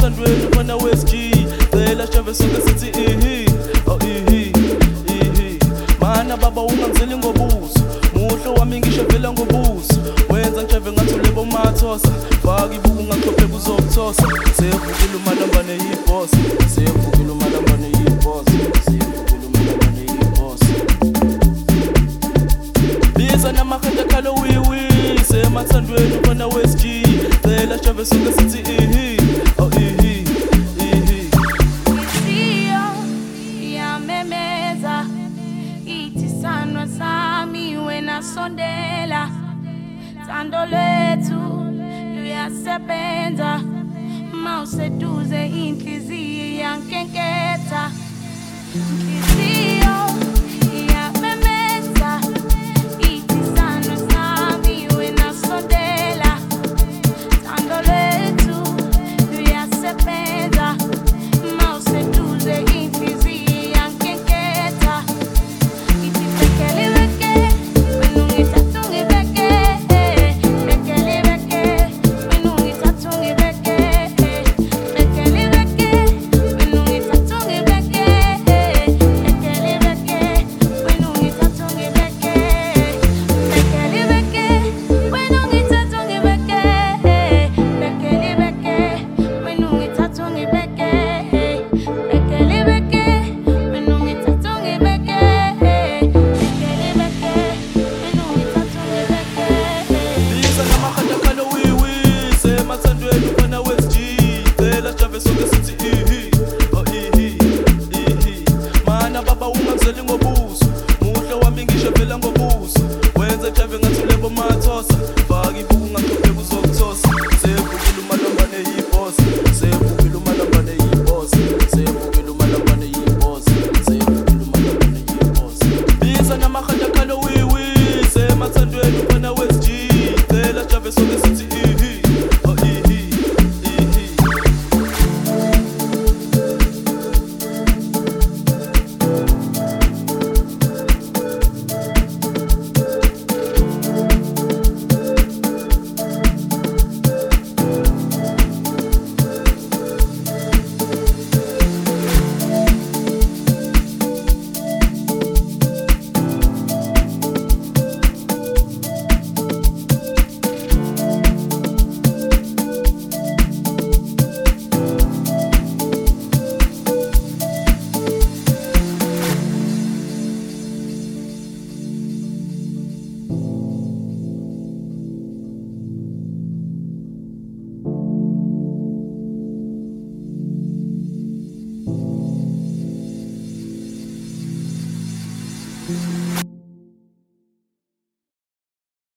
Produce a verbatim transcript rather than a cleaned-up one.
Semathandweni ufana wes G cela shave sonke sithi ihi oh ihi ihi mana baba ungangizeli ngobuso muhlo wami ngisho vela ngobuso wenza ngishave ngathule bomathosa faka ibuku ngachophe kuzokuthosa sevukile umalambane yiboss sevukile umalambane yiboss sevukile umalambane yiboss biza namakhanda khalo wiwi Semathandweni ufana wes G cela shave sonke sithi ihi oh ihi ihi Isiyo yamemeza ithi sanwa sami wena sondela Thando lwethu luyasebenza mawuseduze inhliziyo yankenketha Isiyo yamemeza ithi sanwa sami wena sondela Thando lwethu luyasebenza mawuseduze inhliziyo yankenketha Ithi bekele beke wena ungithatha ungibeke bekele beke wena ungithatha ungibeke bekele beke wena ungithatha ungibeke bekele beke wena ungithatha ungibeke bekele beke wena ungithatha ungibeke bekele beke wena ungithatha ungibeke bekele beke wena ungithatha ungibeke bekele beke wena ungithatha ungibeke biza namakhanda khalo wiwi Semathandweni ufana wes G cela shave sonke sithi ihi oh ihi ihi mana baba ungangizeli ngobuso muhlo wami ngisho vela ngobuso wenza ngishave ngathule bomathosa faka ibuku ngachophe kuzokuthosa sevukile umalambane yiboss sevukile umalambane yiboss sevukile umalambane yiboss sevukile umalambane yiboss biza namakhanda khalo wiwi Semathandweni ufana wes G cela shave sonke sithi ihi oh ihi ihi Thank you.